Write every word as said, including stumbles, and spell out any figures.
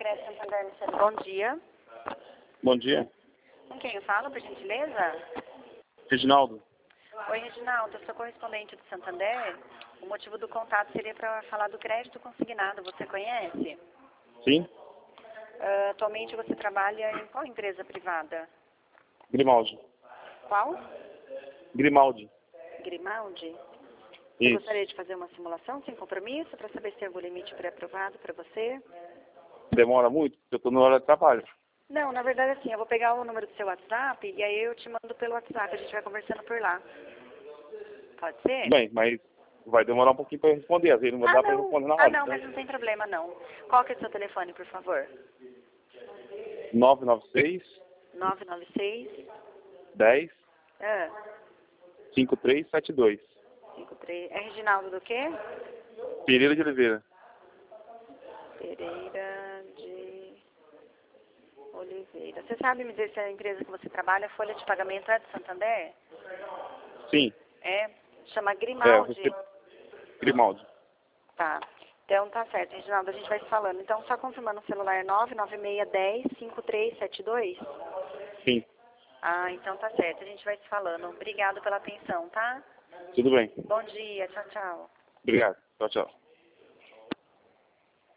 Cresce Santander. Bom dia. Bom dia. Com quem eu falo, por gentileza? Reginaldo. Oi, Reginaldo. Eu sou correspondente do Santander. O motivo do contato seria para falar do crédito consignado. Você conhece? Sim. Uh, atualmente você trabalha em qual empresa privada? Grimaldi. Qual? Grimaldi. Grimaldi? Você Isso. gostaria de fazer uma simulação sem compromisso para saber se tem algum limite pré-aprovado para você? Demora muito? Porque eu estou na hora de trabalho. Não, na verdade assim, eu vou pegar o número do seu WhatsApp e aí eu te mando pelo WhatsApp, a gente vai conversando por lá. Pode ser? Bem, mas vai demorar um pouquinho para responder. Às vezes não vai Ah, dar para não. responder na Ah, hora. não, Então, mas não tem problema, não. Qual que é o seu telefone, por favor? nove nove seis, nove nove seis, dez, ah, cinquenta e três setenta e dois. cinco três. É Reginaldo do quê? Pereira de Oliveira. Pereira de Oliveira. Você sabe me dizer se a empresa que você trabalha, a folha de pagamento é do Santander? Sim. É? Chama É, eu Grimaldi. recebi- Grimaldi. Tá. Então tá certo, Reginaldo, a gente vai se falando. Então, só confirmando o celular nove nove seis, dez, cinquenta e três setenta e dois? Sim. Ah, então tá certo, a gente vai se falando. Obrigado pela atenção, tá? Tudo bem. Bom dia, tchau, tchau. Obrigado. Tchau, tchau.